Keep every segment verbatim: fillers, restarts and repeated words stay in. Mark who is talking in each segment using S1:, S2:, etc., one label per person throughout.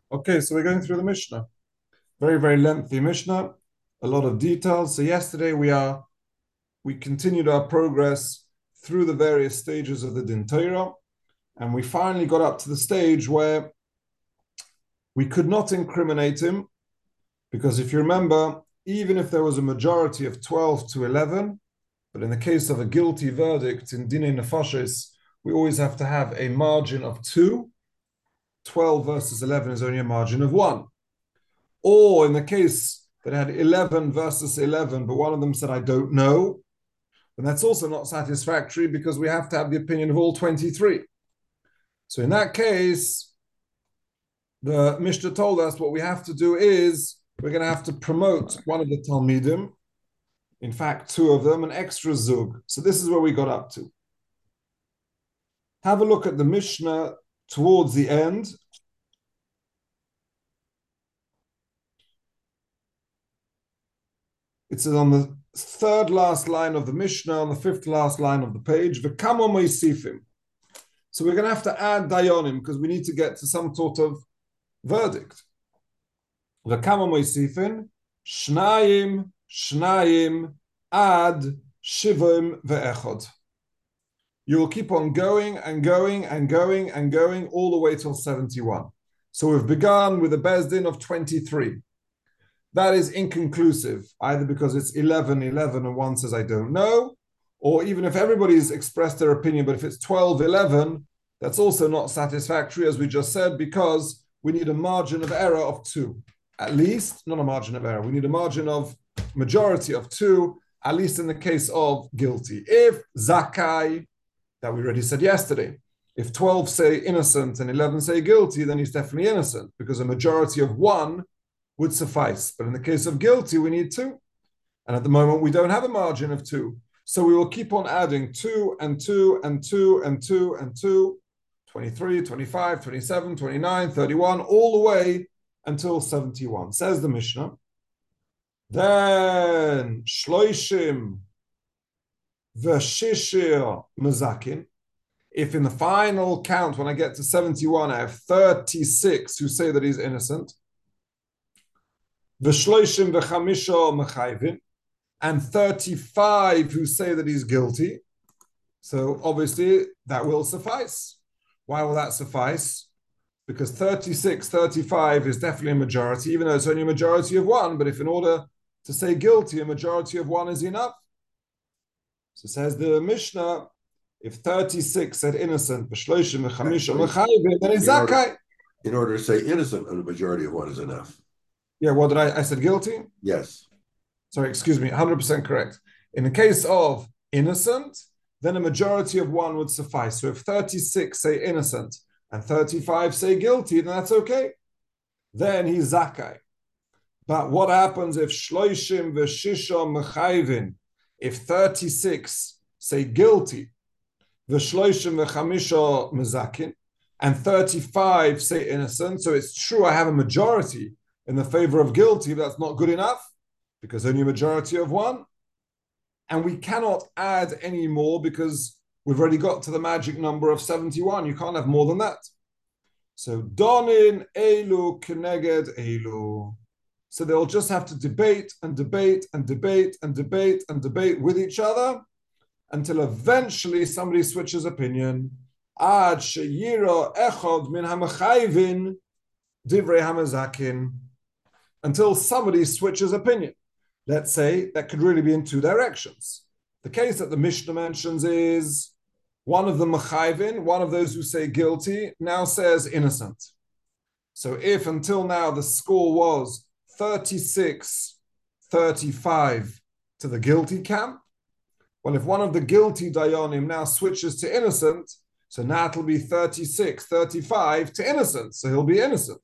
S1: Okay, so we're going through the Mishnah. Very, very lengthy Mishnah, a lot of details. So yesterday we are we continued our progress through the various stages of the Din Torah, and we finally got up to the stage where we could not incriminate him, because if you remember, even if there was a majority of twelve to eleven, but in the case of a guilty verdict in Dinei Nefashis, we always have to have a margin of two. twelve versus eleven is only a margin of one. Or in the case that had eleven versus eleven, but one of them said, I don't know, then that's also not satisfactory because we have to have the opinion of all twenty-three. So in that case, the Mishnah told us what we have to do is we're going to have to promote one of the Talmidim, in fact, two of them, an extra zug. So this is where we got up to. Have a look at the Mishnah towards the end. It says on the third last line of the Mishnah, on the fifth last line of the page, V'kamo moisifim. So we're going to have to add dayonim because we need to get to some sort of verdict. V'kamo moisifim, shnayim, shnayim, ad, shivim, ve'echod. You will keep on going and going and going and going all the way till seventy-one. So we've begun with a Beis Din of twenty-three. That is inconclusive, either because it's eleven, eleven, and one says, I don't know, or even if everybody's expressed their opinion, but if it's twelve, eleven, that's also not satisfactory, as we just said, because we need a margin of error of two. At least, not a margin of error, we need a margin of majority of two, at least in the case of guilty. If Zakai, that we already said yesterday, if twelve say innocent and eleven say guilty, then he's definitely innocent, because a majority of one would suffice. But in the case of guilty, we need two. And at the moment, we don't have a margin of two. So we will keep on adding two and two and two and two and two, twenty-three, twenty-five, twenty-seven, twenty-nine, thirty-one, all the way until seventy-one. Says the Mishnah. Then shloishim v'shishir mazakin. If in the final count, when I get to seventy-one, I have thirty-six who say that he's innocent, V'shloishim v'chamisha mechayvin, and thirty-five who say that he's guilty. So obviously that will suffice. Why will that suffice? Because thirty-six, thirty-five is definitely a majority, even though it's only a majority of one. But if in order to say guilty, a majority of one is enough. So says the Mishnah, if thirty-six said innocent, v'shloishim v'chamisha mechayvin, then it's zakai.
S2: In order to say innocent, a majority of one is enough.
S1: Yeah, what did I, I said guilty?
S2: Yes.
S1: Sorry, excuse me, one hundred percent correct. In the case of innocent, then a majority of one would suffice. So if thirty-six say innocent and thirty-five say guilty, then that's okay. Then he's zakai. But what happens if shloishim v'shisha mechayvin, if thirty-six say guilty, v'shloishim v'chamisha mezakin, and thirty-five say innocent? So it's true I have a majority in the favor of guilty, but that's not good enough because only a majority of one. And we cannot add any more because we've already got to the magic number of seventy-one. You can't have more than that. So donin elu keneged elu. So they'll just have to debate and debate and debate and debate and debate with each other until eventually somebody switches opinion. Ad sheyira echad min hamachayvin divrei hamazakin. Until somebody switches opinion. Let's say that could really be in two directions. The case that the Mishnah mentions is one of the mechayvin, one of those who say guilty, now says innocent. So if until now the score was thirty-six thirty-five to the guilty camp, well, if one of the guilty dayanim now switches to innocent, so now it'll be thirty-six thirty-five to innocent, so he'll be innocent.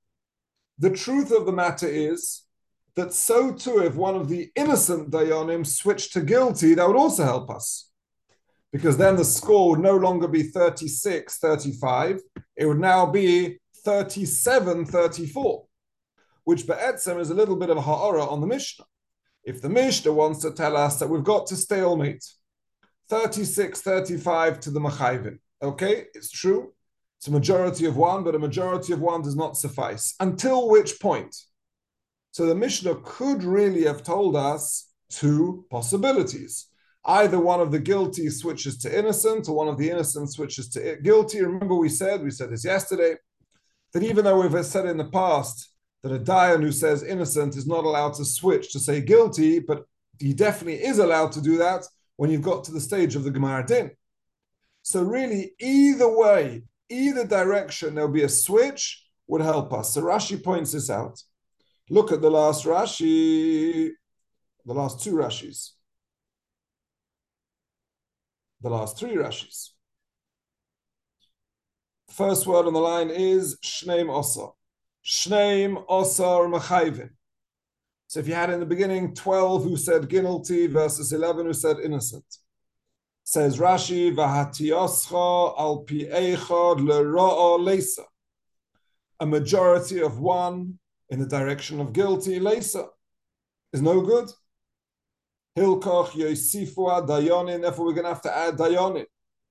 S1: The truth of the matter is that so too, if one of the innocent dayanim switched to guilty, that would also help us. Because then the score would no longer be thirty-six thirty-five, it would now be thirty-seven thirty-four, which be'etzem is a little bit of a ha'ara on the Mishnah. If the Mishnah wants to tell us that we've got to stalemate, thirty-six thirty-five to the machayvin, okay, it's true. It's a majority of one, but a majority of one does not suffice. Until which point? So the Mishnah could really have told us two possibilities. Either one of the guilty switches to innocent, or one of the innocent switches to guilty. Remember we said, we said this yesterday, that even though we've said in the past that a dayan who says innocent is not allowed to switch to say guilty, but he definitely is allowed to do that when you've got to the stage of the Gemara Din. So really, either way, either direction, there'll be a switch would help us. So Rashi points this out. Look at the last Rashi, the last two Rashis, the last three Rashis. The first word on the line is Shneim Osar. Shneim Osar Mechayvin. So if you had in the beginning twelve who said guilty versus eleven who said innocent. Says Rashi, V'hatiyoscha al pi eichad l'ro'o leisa. A majority of one in the direction of guilty, leisa, is no good. Hilkoch yosifua dayonin, therefore we're going to have to add dayonin.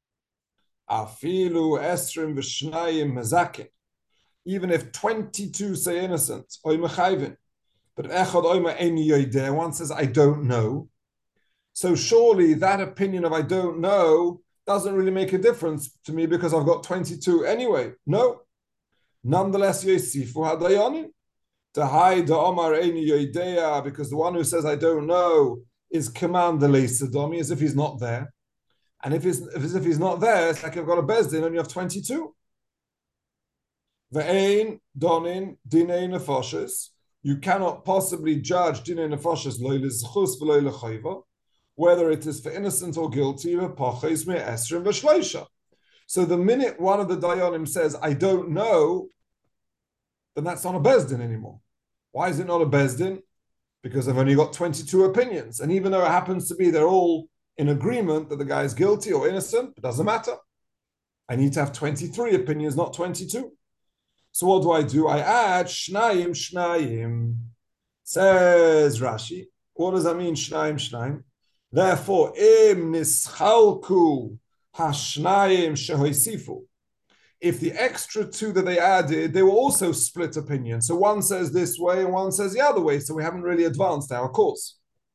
S1: Afilu esrim v'shnayim mezakin. Even if twenty-two say innocent, oy mechayvin, but echad oyma eini yoideh, one says, I don't know. So surely that opinion of I don't know doesn't really make a difference to me because I've got twenty-two anyway. No. Nonetheless, Yosifu hadayanin. Tahai da omar eini yoideh, because the one who says I don't know is command the leisadomi, as if he's not there. And if he's, as if he's not there, it's like I've got a bezdin and you have twenty-two. Ve'ein donin dinei nefoshes. You cannot possibly judge dinei nefoshes lo lezchus v'lo lechayva, whether it is for innocent or guilty. So the minute one of the dayanim says, I don't know, then that's not a bezdin anymore. Why is it not a bezdin? Because I've only got twenty-two opinions. And even though it happens to be they're all in agreement that the guy is guilty or innocent, it doesn't matter. I need to have twenty-three opinions, not twenty-two. So what do I do? I add shnayim shnayim. Says Rashi. What does that mean, shnayim shnayim? Therefore, im nischalku hashnayim shehoisifu. If the extra two that they added, they were also split opinion. So one says this way and one says the other way. So we haven't really advanced our course.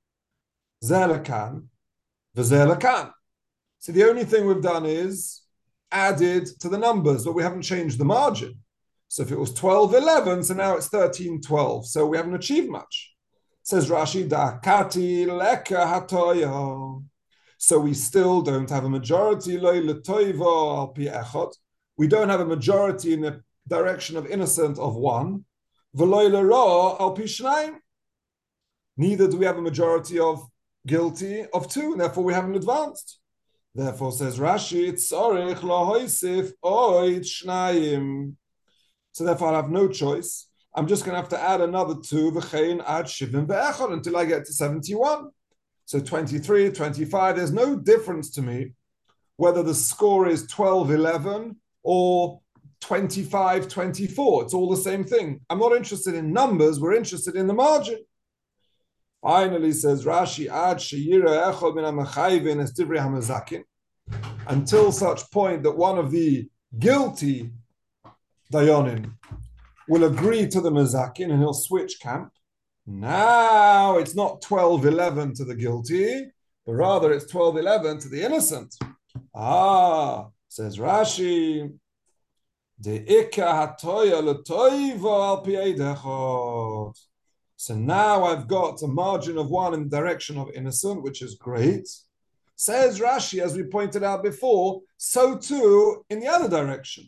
S1: Zelakan, v'zelakan. So the only thing we've done is added to the numbers, but we haven't changed the margin. So if it was twelve eleven, so now it's thirteen twelve. So we haven't achieved much. Says Rashi, Da'akati leka hatoya. So we still don't have a majority. Lo letoiva al pi echad. We don't have a majority in the direction of innocent of one. V'lo lera al pi shnayim. Neither do we have a majority of guilty of two, and therefore we haven't advanced. Therefore, says Rashi, tzorich lo hoisif oid shnayim. So therefore, I have no choice. I'm just going to have to add another two, v'chein ad shivim ve'echad, until I get to seventy-one. So twenty-three, twenty-five, there's no difference to me whether the score is twelve eleven or twenty-five twenty-four. It's all the same thing. I'm not interested in numbers. We're interested in the margin. Finally, says Rashi, ad sheyira echad min ha'mechayvin es divrei ha'mezakin, until such point that one of the guilty dayanim will agree to the mezakin and he'll switch camp. Now it's not twelve eleven to the guilty, but rather it's twelve eleven to the innocent. Ah, says Rashi, so now I've got a margin of one in the direction of innocent, which is great. Says Rashi, as we pointed out before, so too in the other direction.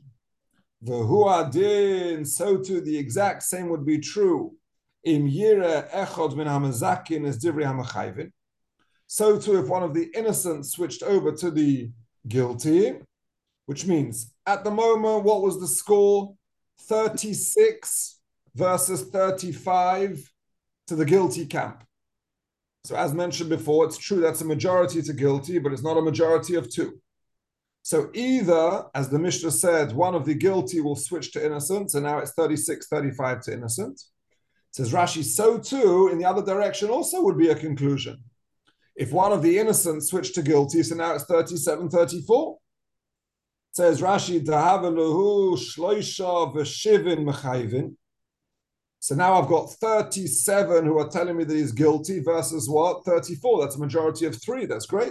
S1: V'hu so too the exact same would be true. Im yira echad min hamazakin es divrei hamachayvin. So too if one of the innocent switched over to the guilty, which means at the moment, what was the score? thirty-six versus thirty-five to the guilty camp. So as mentioned before, it's true that's a majority to guilty, but it's not a majority of two. So either, as the Mishnah said, one of the guilty will switch to innocent, so now it's thirty-six thirty-five to innocent. Says Rashi, so too, in the other direction also would be a conclusion. If one of the innocent switched to guilty, so now it's thirty-seven thirty-four. Says Rashi, Dahaveluhu Shloisha Veshivin Mechayvin. So now I've got thirty-seven who are telling me that he's guilty versus what? thirty-four. That's a majority of three. That's great.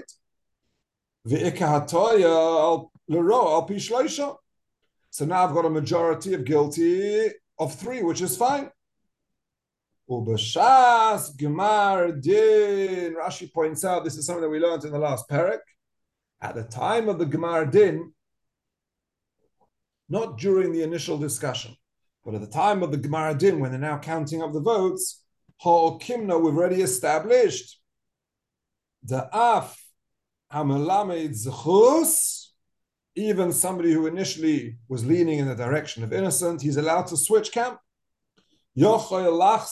S1: So now I've got a majority of guilty of three, which is fine. Ubashas Gemar Din. Rashi points out this is something that we learned in the last parak. At the time of the Gemar Din, not during the initial discussion, but at the time of the Gemar Din, when they're now counting up the votes, Ha'okimna, we've already established the Af Hamelamed Zechus, even somebody who initially was leaning in the direction of innocent, he's allowed to switch camp. He's allowed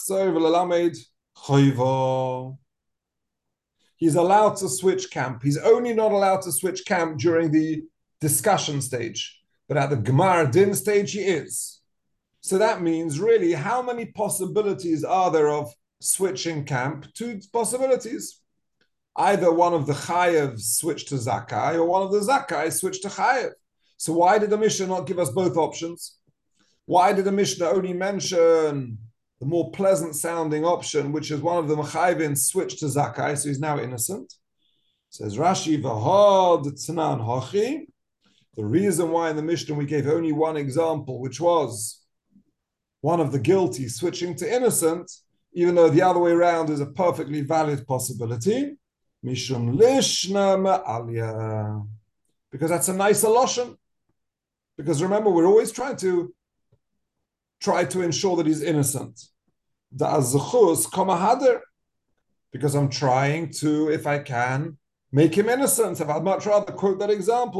S1: to switch camp. He's only not allowed to switch camp during the discussion stage, but at the Gemar Din stage, he is. So that means really, how many possibilities are there of switching camp? Two possibilities. Either one of the Chayev switch to Zakai, or one of the Zakai switch to Chayev. So why did the Mishnah not give us both options? Why did the Mishnah only mention the more pleasant sounding option, which is one of the Mechayvin switch to Zakai, so he's now innocent? Says Rashi, V'hod Tznan Hachi. The reason why in the Mishnah we gave only one example, which was one of the guilty switching to innocent, even though the other way around is a perfectly valid possibility, Mishum Lishna Ma'alya. Because that's a nice loshon. Because remember, we're always trying to try to ensure that he's innocent. Da'azuchus kamahader. Because I'm trying to, if I can, make him innocent. If I'd much rather quote that example,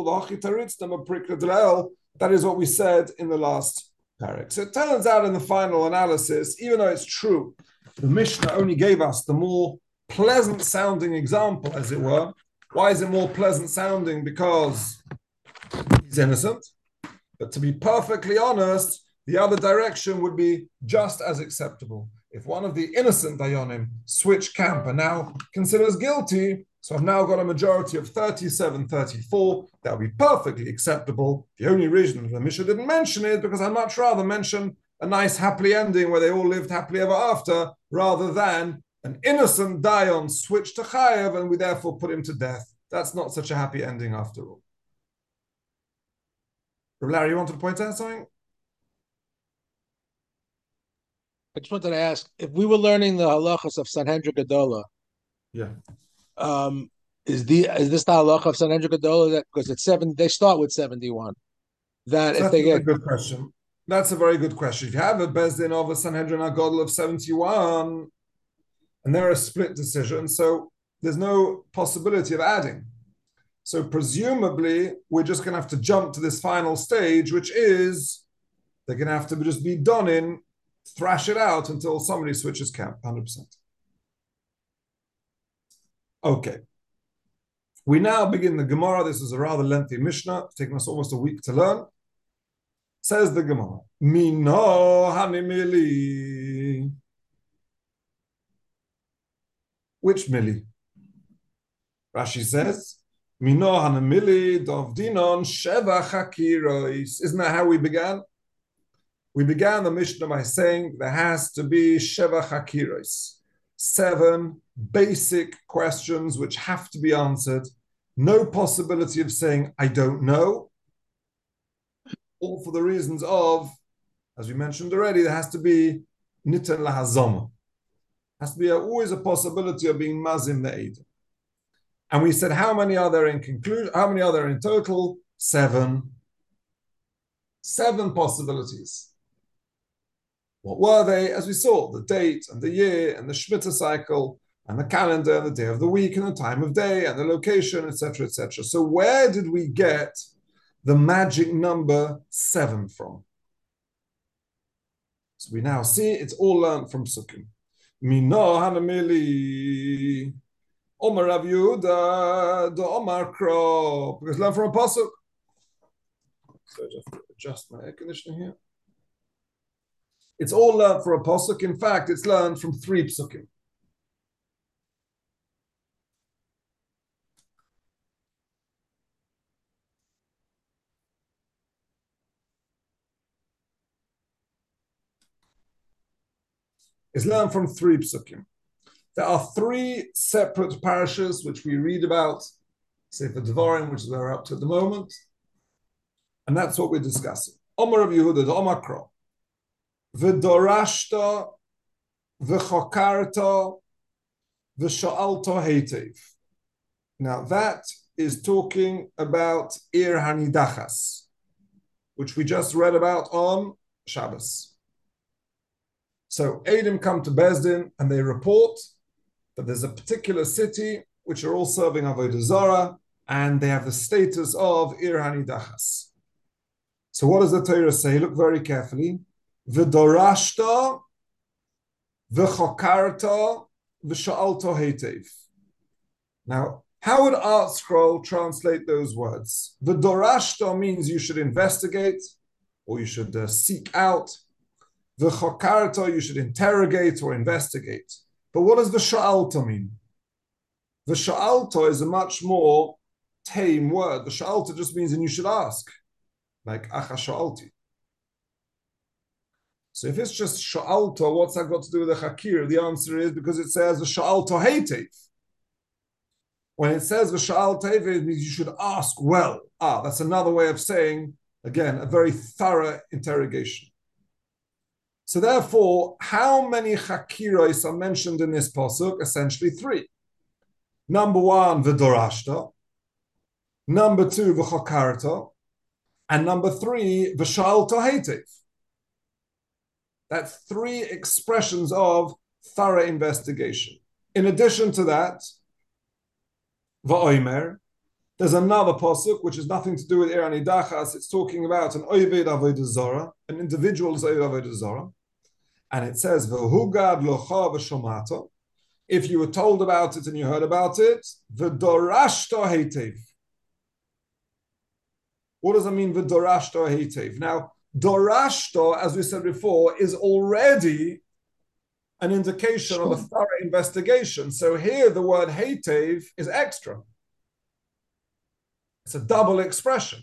S1: that is what we said in the last parak. So it turns out in the final analysis, even though it's true, the Mishnah only gave us the more pleasant sounding example, as it were. Why is it more pleasant sounding? Because he's innocent. But to be perfectly honest, the other direction would be just as acceptable. If one of the innocent Dayanim switched camp and now considers guilty, so I've now got a majority of thirty-seven thirty-four, that would be perfectly acceptable. The only reason the Mishnah didn't mention it, because I'd much rather mention a nice happy ending where they all lived happily ever after, rather than an innocent Dayan switched to Chayev and we therefore put him to death. That's not such a happy ending after all. Larry, you wanted to point out something?
S3: I just wanted to ask, if we were learning the halachas of Sanhedrin Gedola,
S1: yeah,
S3: um, is the is this the halacha of Sanhedrin Gedola? That because it's seven, they start with seventy-one. That
S1: so
S3: if they get
S1: a good question, that's a very good question. If you have a bezdin of a Sanhedrin Agadol of seventy-one, and they're a split decision, so there's no possibility of adding. So presumably, we're just going to have to jump to this final stage, which is they're going to have to just be done in, thrash it out until somebody switches camp, one hundred percent. Okay. We now begin the Gemara. This is a rather lengthy Mishnah. It's taken us almost a week to learn. Says the Gemara, Mino hanimili. Which mili? Rashi says, Mino hanamili dovdinon sheva chakiros. Isn't that how we began? We began the Mishnah by saying there has to be sheva chakiros, seven basic questions which have to be answered. No possibility of saying I don't know. All for the reasons of, as we mentioned already, there has to be niten lahazama. Has to be a, always a possibility of being mazim ne'ed. And we said, how many are there in conclusion? How many are there in total? Seven. Seven possibilities. What were they? As we saw, the date and the year and the Shemitah cycle and the calendar, and the day of the week and the time of day and the location, et cetera, et cetera. So where did we get the magic number seven from? So we now see it's all learned from Sukkim. Mino hanamili. Omar Rav Yehuda, the Omar Kro, because learn from a pasuk. So just adjust my air conditioning here. It's all learned from a pasuk. In fact, it's learned from three psukim. is learned from three psukim. There are three separate parashas which we read about, Sefer Devarim, which is where we're up to at the moment, and that's what we're discussing. Omar of Yehuda, the Omar Kro, v'dorashta, v'chokarta, v'sha'alta heitev. Now that is talking about Ir Hanidachas, which we just read about on Shabbos. So Edom come to Bezdin and they report that there's a particular city which are all serving Avodah Zarah, and they have the status of Ir Hanidachas. So what does the Torah say? Look very carefully. V'dorashta, v'chokarta, v'sha'alta heitev. Now, how would Art Scroll translate those words? V'dorashta means you should investigate, or you should uh, seek out. V'chokarta, you should interrogate or investigate. But what does v'sha'alta mean? V'sha'alta is a much more tame word. V'sha'alta just means, and you should ask, like acha sha'alti. So if it's just sha'alta, what's that got to do with the chakir? The answer is because it says v'sha'alta heitev. When it says v'sha'al teiv, it means you should ask well. Ah, that's another way of saying, again, a very thorough interrogation. So therefore, how many chakiros are mentioned in this pasuk? Essentially three. Number one, v'dorashta. Number two, v'chokarta. And number three, v'sha'al heitev. That's three expressions of thorough investigation. In addition to that, Va'omer, there's another pasuk which has nothing to do with Ir Hanidachas. It's talking about an Oved Avodah Zarah, an individual's Oved Avodah Zarah, and it says V'hugad locha v'shomata. If you were told about it and you heard about it, v'dorashta heitev. What does that mean? V'dorashta heitev. Now, dorashta, as we said before, is already an indication of a thorough investigation. So here the word heitev is extra. It's a double expression.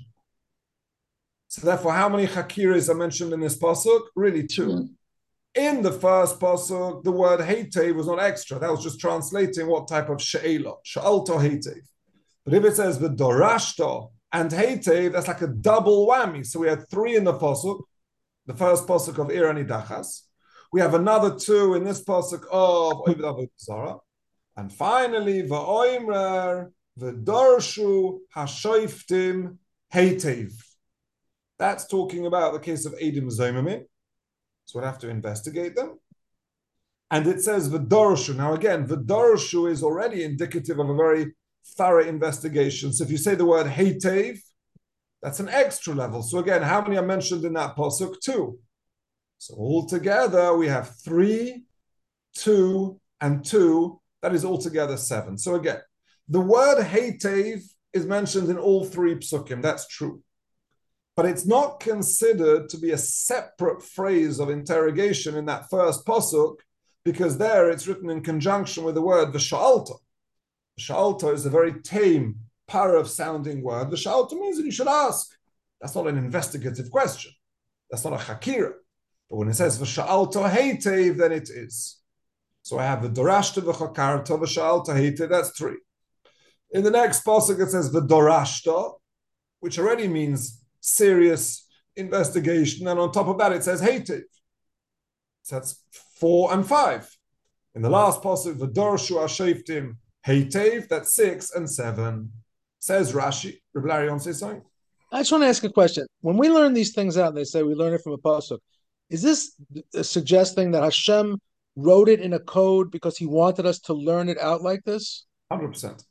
S1: So therefore, how many chakiras are mentioned in this pasuk? Really two. Mm-hmm. In the first pasuk, the word heitev was not extra. That was just translating what type of she'ela, sha'alta heitev. But if it says the dorashta and heitev, that's like a double whammy. So we had three in the pasuk, the first pasuk of Ir Hanidachas. We have another two in this pasuk of Oved Avodah Zarah. And finally, Va'omer, V'darshu, Hashoiftim, Heitev. That's talking about the case of Edom Zomimim. So we'll have to investigate them. And it says V'darshu. Now again, V'darshu is already indicative of a very thorough investigation. So if you say the word Heitev, that's an extra level. So again, how many are mentioned in that pasuk? Two. So altogether, we have three, two, and two. That is altogether seven. So again, the word heitev is mentioned in all three psukim. That's true. But it's not considered to be a separate phrase of interrogation in that first pasuk, because there it's written in conjunction with the word v'sha'alta. V'sha'alta is a very tame, parav-sounding word. V'sha'alta means that you should ask. That's not an investigative question. That's not a chakira. But when it says v'sha'alta heitev, then it is. So I have the dorashta v'chokarta v'sha'alta heitev. That's three. In the next pasuk it says v'dorashta, which already means serious investigation, and on top of that it says heitev. So that's four and five. In the last pasuk v'dorshu hashoftim heitev, that's six and seven. Says Rashi. Reb Larry, you want to say something?
S3: I just want to ask a question. When we learn these things out, they say we learn it from a pasuk. Is this suggesting that Hashem wrote it in a code because he wanted us to learn it out like this?
S1: one hundred percent.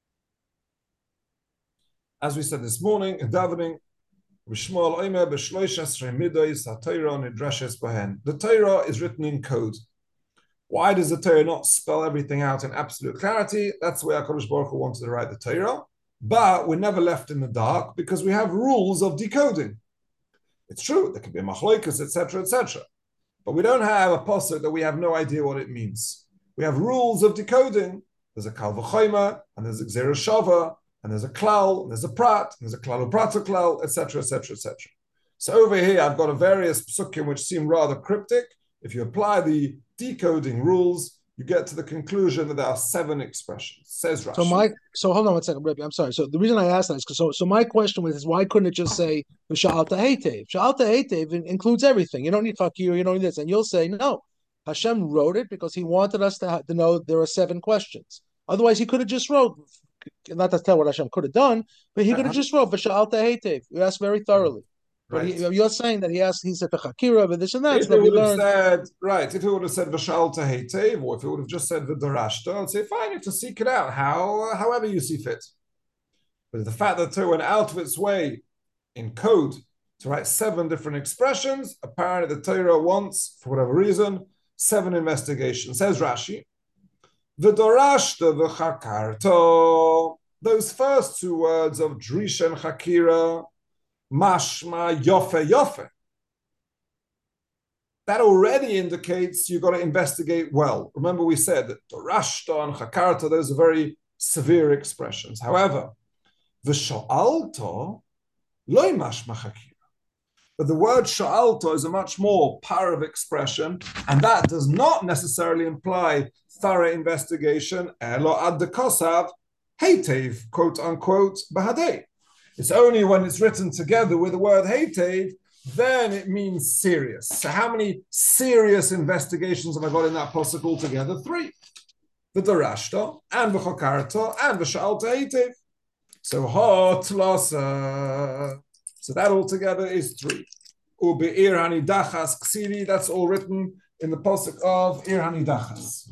S1: As we said this morning, in davening, the Torah is written in code. Why does the Torah not spell everything out in absolute clarity? That's where HaKadosh Baruch Hu wanted to write the Torah. But we're never left in the dark because we have rules of decoding. It's true, there can be a machloikas, et cetera, et cetera. But we don't have a pasuk that we have no idea what it means. We have rules of decoding. There's a kal v'chomer, and there's a gzera shava, and there's a klal, and there's a prat, and there's a klal u'prat klal, et cetera, et cetera, et cetera. So over here, I've got a various psukim which seem rather cryptic. If you apply the decoding rules, you get to the conclusion that there are seven expressions. Says Rashi.
S3: So my so hold on one second, Rebbe. I'm sorry. So the reason I asked that is because so so my question was is why couldn't it just say v'sha'alta heitev? Sha'alta heitev includes everything. You don't need fakir, you don't need this, and you'll say no. Hashem wrote it because He wanted us to, have, to know there are seven questions. Otherwise, He could have just wrote. Not to tell what Hashem could have done, but He could have just wrote v'sha'alta heitev. You asked very thoroughly. But right. he, you're saying that he asked, he said v'chakira, but this and that.
S1: If
S3: So
S1: it would have
S3: learned...
S1: said, right, if it would have said v'shalta heitev, or if it would have just said v'darashta, I'd say, fine, you have to seek it out, how, however you see fit. But the fact that Torah went out of its way in code to write seven different expressions, apparently the Torah wants, for whatever reason, seven investigations. Says Rashi, v'darashta v'chakarta, those first two words of drisha and chakira, mashma yofe yofe. That already indicates you've got to investigate well. Remember we said that dorashta and chakarta, those are very severe expressions. However, v'sha'alta loy mashma chakira. But the word sha'alta is a much more power of expression, and that does not necessarily imply thorough investigation, elo ad dekosav heitev, quote unquote, bahadei. It's only when it's written together with the word heitev, then it means serious. So how many serious investigations have I got in that pasuk altogether? Three. The darashta, and the chokarta, and the sha'alta heitev. So ha tlasa. So that altogether is three. Ube ir hanidachas ksiri, that's all written in the pasuk of ir hanidachas.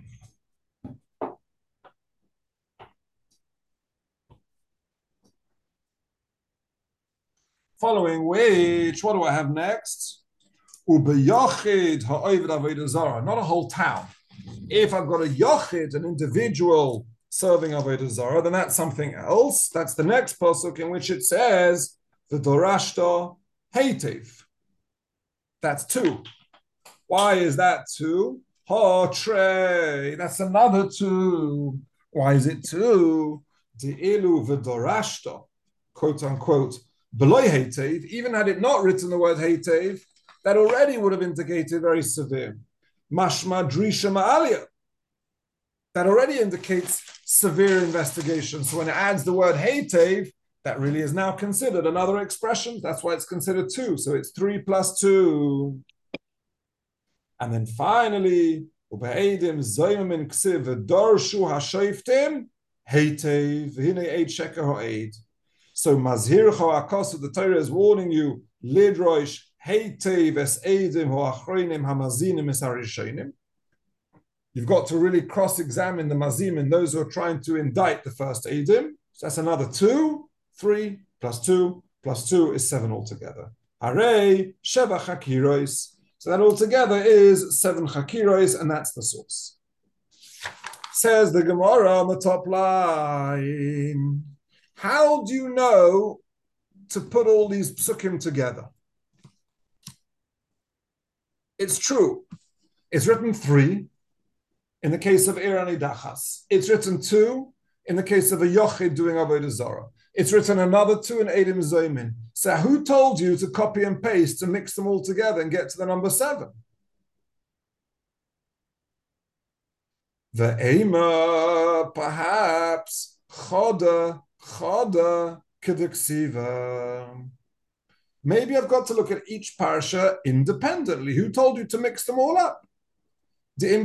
S1: Following which, what do I have next? Ubeyachid ha'ovid avodah zarah, not a whole town. If I've got a yachid, an individual serving avodah zarah, then that's something else. That's the next pasuk in which it says the dorashta heitev. That's two. Why is that two? Ha trey. That's another two. Why is it two? The ilu v'dorashta, quote unquote. Beloy heitev, even had it not written the word heitev, that already would have indicated very severe. Mashma drisha ma'alia. That already indicates severe investigation. So when it adds the word heitev, that really is now considered another expression. That's why it's considered two. So it's three plus two. And then finally, ube'edim zoyim ksiv v'dorshu ha'shoiftim heitev v'hinei eid sheker ha'eid. So mazhircha akosu, the Torah is warning you, lidroish heitev es eidim ho'achroinim hamazinim es harishonim. You've got to really cross-examine the mazim and those who are trying to indict the first eidim. So that's another two, three plus two plus two is seven altogether. Harei sheva chakiros. So that altogether is seven chakiros, and that's the source. Says the Gemara on the top line. How do you know to put all these psukim together? It's true. It's written three in the case of Ir Hanidachas. It's written two in the case of a Yochid doing Avodah Zarah. It's written another two in Eidim Zoymin. So who told you to copy and paste, to mix them all together and get to the number seven? The Ema, perhaps, Choda, Choda Kedeksiva. Maybe I've got to look at each parsha independently. Who told you to mix them all up? If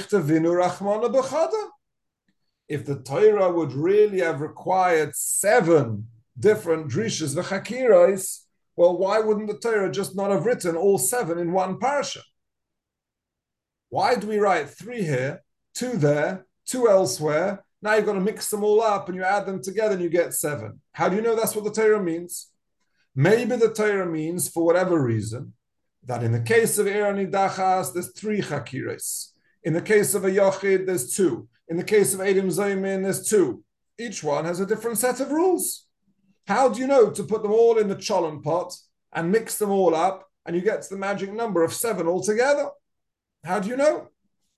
S1: the Torah would really have required seven different drishas v'chakiros, well, why wouldn't the Torah just not have written all seven in one parsha? Why do we write three here, two there, two elsewhere? Now you've got to mix them all up and you add them together and you get seven. How do you know that's what the Torah means? Maybe the Torah means, for whatever reason, that in the case of Ir Hanidachas, there's three chakiros. In the case of a Yochid, there's two. In the case of Eidim Zoymin, there's two. Each one has a different set of rules. How do you know to put them all in the cholent pot and mix them all up and you get to the magic number of seven altogether? How do you know?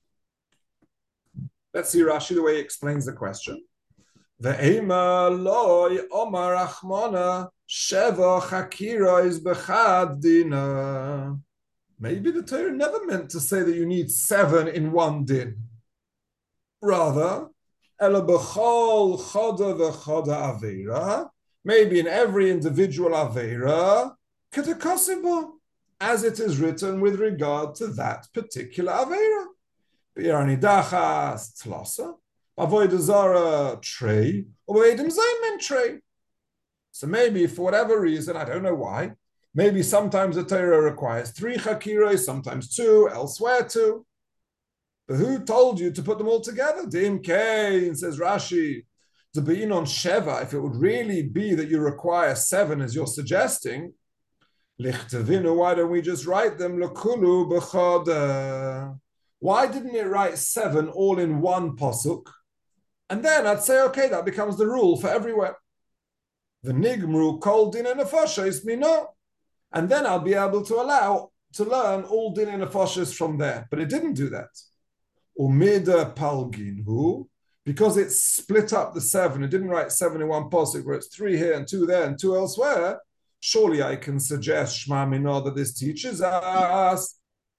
S1: Let's see Rashi, the way he explains the question. Ve'ema loy omar achmona sheva chakira is bechad dina. maybe the Torah never meant to say that you need seven in one din. Rather, ela b'chol choda v'choda aveira, maybe in every individual aveira, kedekosibo, as it is written with regard to that particular aveira. B'irani dachas tzlasa, avodah zara trey, or b'edim zaymen trey. So maybe for whatever reason, I don't know why, maybe sometimes the Torah requires three chakiros, sometimes two, elsewhere two. But who told you to put them all together? Dim Kain, says Rashi, to be in on Sheva, if it would really be that you require seven as you're suggesting, Lichtavinu, why don't we just write them Lakulu b'choda? Why didn't it write seven all in one posuk? And then I'd say, okay, that becomes the rule for everywhere. The nigmru kol din nefashos mino, and then I'll be able to allow to learn all din nefashos from there. But it didn't do that. Umida palginhu, because it split up the seven. It didn't write seven in one pasuk where it's three here and two there and two elsewhere. Surely I can suggest Shema Mino that this teaches us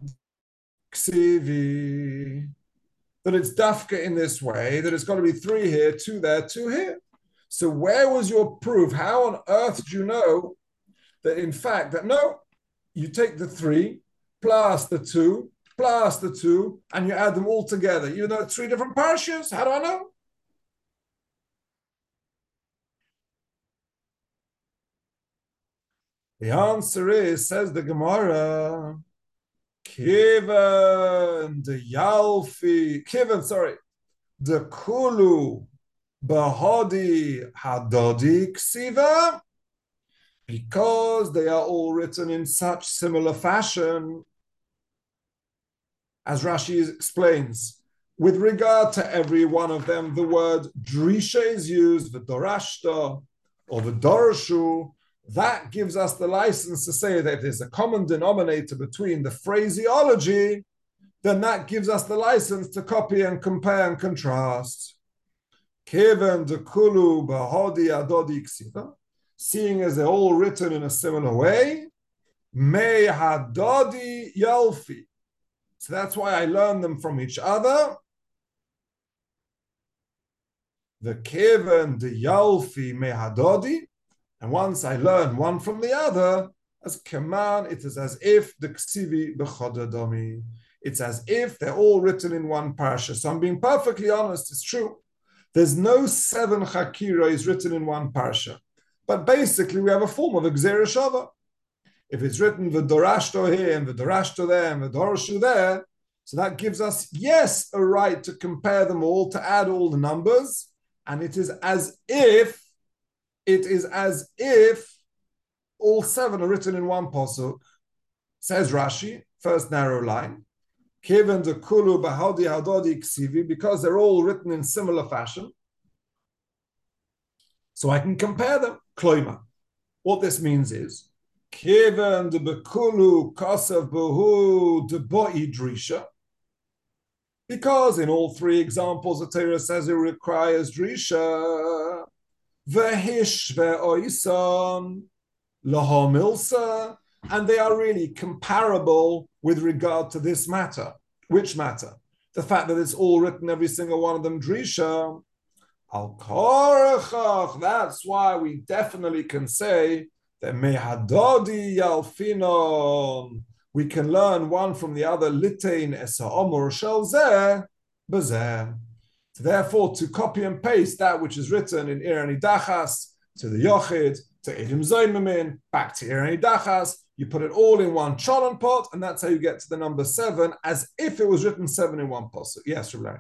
S1: ksivi, that it's dafka in this way, that it's got to be three here, two there, two here. So where was your proof? How on earth do you know that in fact that no, you take the three plus the two plus the two and you add them all together, even though it's three different parashas? How do I know? The answer is, says the Gemara, Kivan the Yalfi, Kivan, sorry, the Kulu Bahadi Hadodi Ksiva, because they are all written in such similar fashion, as Rashi explains. With regard to every one of them, the word drisha is used, v'dorashta, or v'dorshu. That gives us the license to say that if there's a common denominator between the phraseology, then that gives us the license to copy and compare and contrast. Keven dekulu bahodi adodi ksiva, seeing as they're all written in a similar way, me hadodi yalfi. So that's why I learned them from each other. The keven de yalfi me hadodi, and once I learn one from the other, as keman, it is as if the ksivi b'chodadomi. It's as if they're all written in one parasha. So I'm being perfectly honest, it's true. There's no seven chakiros written in one parasha. But basically, we have a form of Gzera Shava. If it's written v'dorashto here and v'dorashto there and v'dorashu there, so that gives us, yes, a right to compare them all, to add all the numbers. And it is as if, it is as if all seven are written in one pasuk. Says Rashi, first narrow line. Kiven de kulu bahadi hadodi ksivi, because they're all written in similar fashion. So I can compare them. Kloima. What this means is, Kiven de bekulu kasav behu de boi drisha, because in all three examples the Torah says it requires drisha, vehish ve'oisan lahamilsa, and they are really comparable with regard to this matter. Which matter? The fact that it's all written, every single one of them, drisha. Al korachach. That's why we definitely can say that mehadodi yalfinon. We can learn one from the other. Litein esa omur shel zeh bezeh. Therefore, to copy and paste that which is written in Irani Dachas to the Yochid, to Edim Zoymamin, back to Irani Dachas, you put it all in one cholon pot, and that's how you get to the number seven, as if it was written seven in one pot. Yes, Rabbi.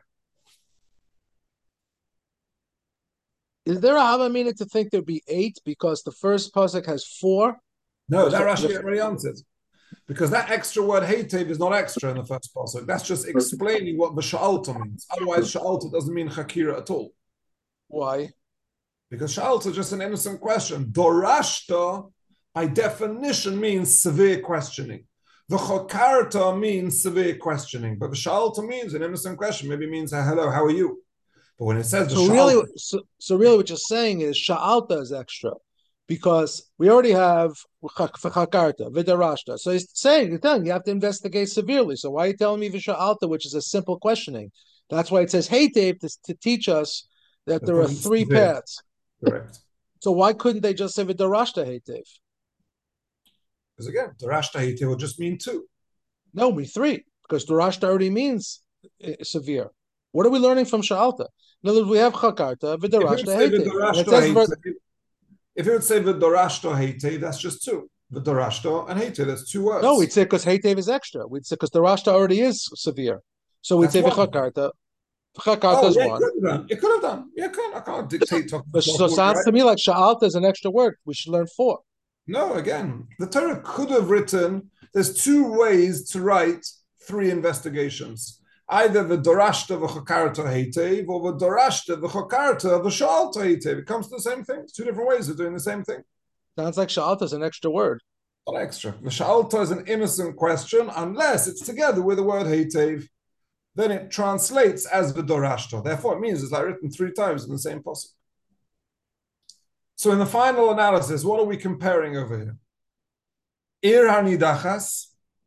S3: Is there a Havamina to think there'd be eight because the first pasuk has four?
S1: No, that Rashi already answered. Because that extra word Heitev is not extra in the first pasuk. That's just explaining what the Sha'alta means. Otherwise, Sha'alta doesn't mean Chakira at all.
S3: Why?
S1: Because Sha'alta is just an innocent question. Dorashta, by definition, means severe questioning. The Chokarta means severe questioning. But the Sha'alta means an innocent question. Maybe it means, hello, how are you? But when it says the
S3: so
S1: Sha'alta,
S3: really, so, so really what you're saying is Sha'alta is extra. because we already have Chakarta, Vidarashta. So he's saying, you're telling you have to investigate severely. So why are you telling me Visha'alta, which is a simple questioning? That's why it says Haytev to, to teach us that there are three paths.
S1: Correct.
S3: So why couldn't they just say Vidarashta Haytev?
S1: Because again, Darashta Haytev will just mean two.
S3: No, we three, because Darashta already means uh, severe. What are we learning from Sha'alta? In other words, we have Chakarta, Vidarashta Haytev.
S1: If it would say V'dorashto Heitev, that's just two. V'dorashto and Heitev, that's two words.
S3: No, we'd say because Heitev is extra. We'd say because the Rashta already is severe. So we'd
S1: that's
S3: say V'chakarta. V'chakarta
S1: oh,
S3: is
S1: yeah,
S3: one.
S1: It could have done. It could have done. Yeah, I can't, I can't dictate.
S3: So, but, so it sounds right? to me like Sha'alta is an extra word. We should learn four.
S1: No, again, the Torah could have written, there's two ways to write three investigations. Either the Dorashta v'chakarta Heitev or the Dorashta v'chakarta v'sha'alta Heitev. It comes to the same thing. It's two different ways of doing the same thing.
S3: Sounds like Sha'alta is an extra word.
S1: Not extra. The Sha'alta is an innocent question unless it's together with the word Heitev. Then it translates as the Dorashta. Therefore, it means it's like written three times in the same pasuk. So in the final analysis, what are we comparing over here? Ir hanidachas,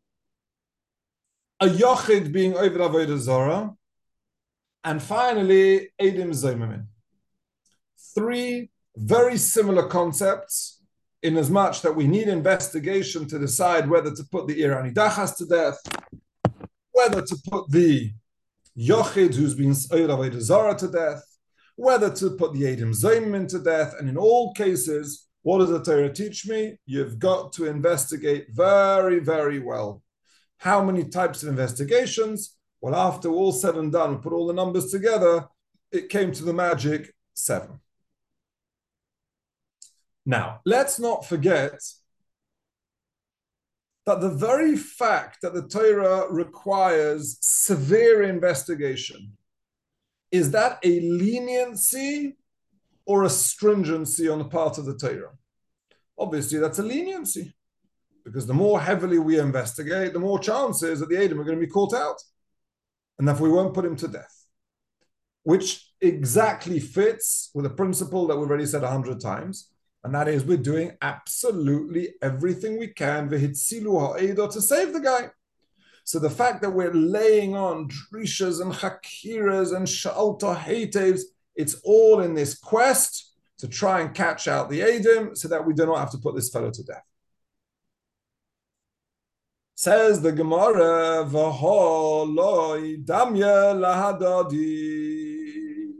S1: a yochid being over avodah zara, and finally edim zaymamin. Three very similar concepts, in as much that we need investigation to decide whether to put the ir hanidachas to death, whether to put the yochid who's been over avodah zara to death, whether to put the edim zaymamin to death, and in all cases, what does the Torah teach me? You've got to investigate very, very well. How many types of investigations? Well, after all said and done, we put all the numbers together, it came to the magic seven. Now, let's not forget that the very fact that the Torah requires severe investigation, is that a leniency or a stringency on the part of the Torah? Obviously, that's a leniency. Because the more heavily we investigate, the more chances that the Edom are going to be caught out. And therefore we won't put him to death. Which exactly fits with a principle that we've already said a hundred times. And that is we're doing absolutely everything we can v'hitzilu ha'edo to save the guy. So the fact that we're laying on drishas and hakiras and sha'alta heitevs, it's all in this quest to try and catch out the Edom so that we do not have to put this fellow to death. Says the Gemara, V'holoi damya lahadadi.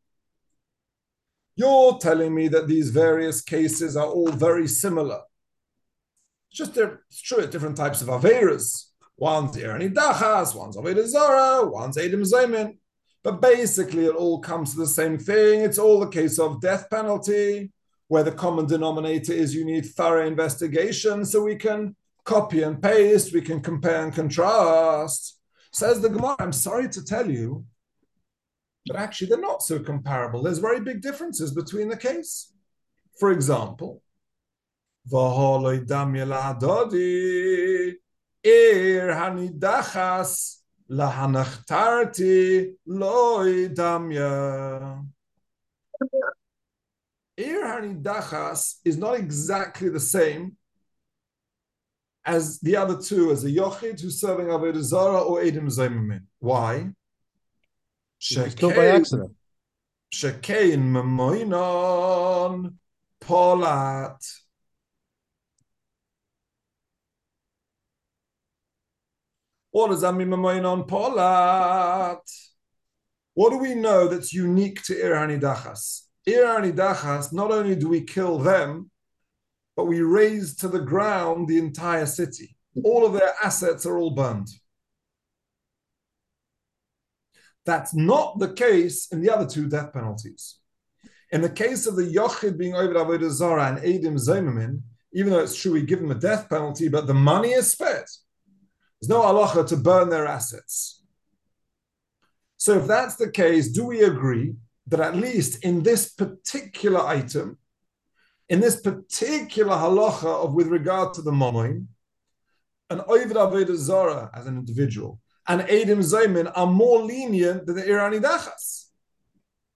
S1: You're telling me that these various cases are all very similar. It's just it's true, it's different types of averas. One's Irani Dachas, one's Avodah Zara, one's Edim Zaymin. But basically it all comes to the same thing. It's all a case of death penalty, where the common denominator is you need thorough investigation so we can copy and paste, we can compare and contrast. Says the Gemara, I'm sorry to tell you, but actually they're not so comparable. There's very big differences between the case. For example, V'holoi damya lahadadi, ir hanidachas lahanachtarti loi damya. Ir hanidachas is not exactly the same as the other two, as a yochid who's serving avodah zara or edim zaymamin. Why?
S3: He's killed by accident.
S1: Shekein memoinon polat. What does that mean, memoinon polat? What do we know that's unique to Ir Hanidachas? Ir Hanidachas, not only do we kill them, but we raze to the ground the entire city. All of their assets are all burned. That's not the case in the other two death penalties. In the case of the Yochid being over Avodah Zara and Edim Zaymamin, even though it's true we give them a death penalty, but the money is spared. There's no halacha to burn their assets. So if that's the case, do we agree that at least in this particular item, in this particular halacha of with regard to the momoin, an Oived Avodah Zara as an individual and Edim Zaymin are more lenient than the Ir Hanidachas?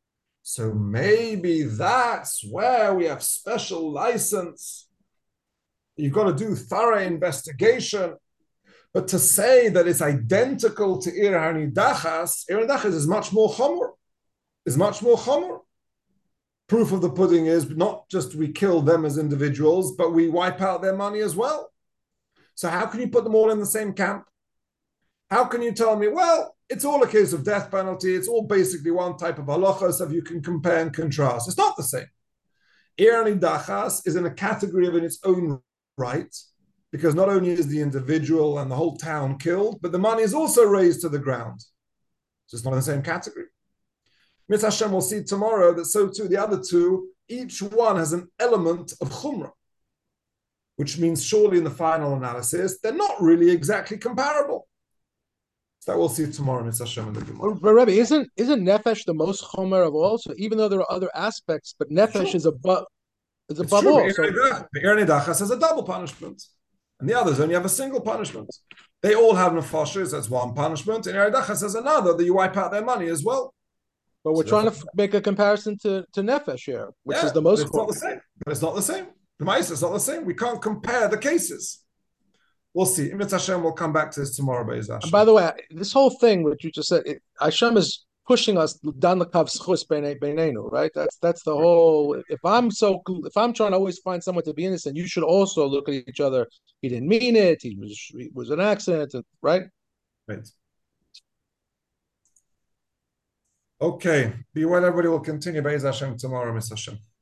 S1: So maybe that's where we have special license. You've got to do thorough investigation. But to say that it's identical to Ir Hanidachas, Ir Hanidachas is much more chomer, is much more chomer. Proof of the pudding is not just we kill them as individuals, but we wipe out their money as well. So how can you put them all in the same camp? How can you tell me, well, it's all a case of death penalty. It's all basically one type of halacha, so you can compare and contrast. It's not the same. Ir Hanidachas is in a category of in its own right, because not only is the individual and the whole town killed, but the money is also raised to the ground. So it's not in the same category. Mitzvah Hashem will see tomorrow that so too the other two, each one has an element of chumrah, which means surely in the final analysis, they're not really exactly comparable. So that we'll see tomorrow, Mitzvah Hashem in the Gemara.
S3: But Rebbe, isn't isn't nefesh the most chomer of all? So even though there are other aspects, but nefesh
S1: Sure.
S3: is above is
S1: It's
S3: above
S1: true,
S3: all. So
S1: the Ir Hanidachas has a double punishment, and the others only have a single punishment. They all have nefashis, that's one punishment, and Ir Hanidachas has another, that you wipe out their money as well.
S3: but we're
S1: So
S3: trying to
S1: therefore-
S3: f- make a comparison to, to nefesh here, which
S1: Yeah,
S3: is the
S1: but
S3: most
S1: it's not
S3: chomer.
S1: the same. But it's not the same. The Ma'aseh is not the same. We can't compare the cases. We'll see. Im Hashem will come back to this tomorrow, Be'ez Hashem.
S3: And by the way, this whole thing what you just said, it, Hashem is pushing us down the kav schus beinenu, right? That's that's the whole. If I'm so, if I'm trying to always find someone to be innocent, you should also look at each other. He didn't mean it. He was it was an accident, right?
S1: Right. Okay. Be well, everybody will continue Be'ez Hashem tomorrow, Miz Hashem.